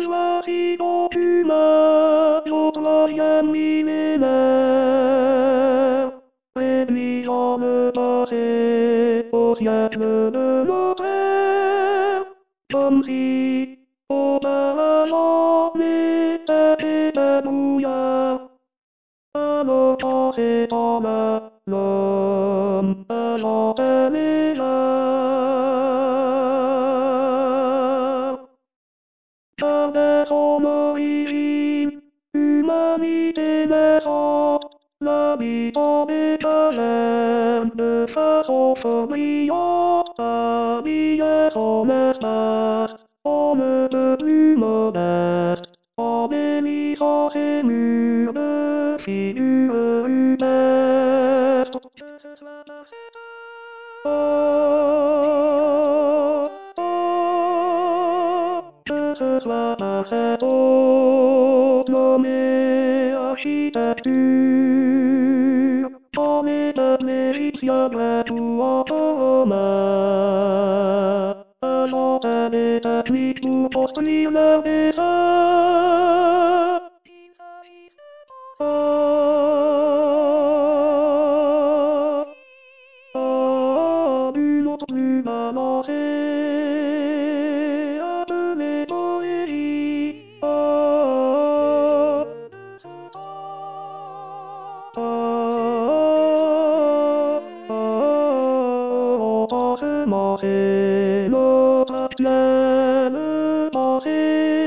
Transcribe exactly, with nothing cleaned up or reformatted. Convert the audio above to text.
voici donc une au troisième millénaire, réduisant le passé au siècle de notre ère, comme si auparavant l'été était brouillard. Alors dans ces temps-là, l'homme inventait les arts. Car dès son origine, humanité naissante, l'habitant des cavernes de façon brillante habillait son espace, en ne peut plus modeste, embellissant ses murs de figures rupestres. Que ce soit par cet art, que ce soit par cet art nommé architecture, en méthode égyptien grec ou encore romain, inventaient des techniques pour construire leurs dessins. Il s'agisse de pensar à une autre plus balancée, appelée poésie. Ah, on pense c'est notre actuelle pensée.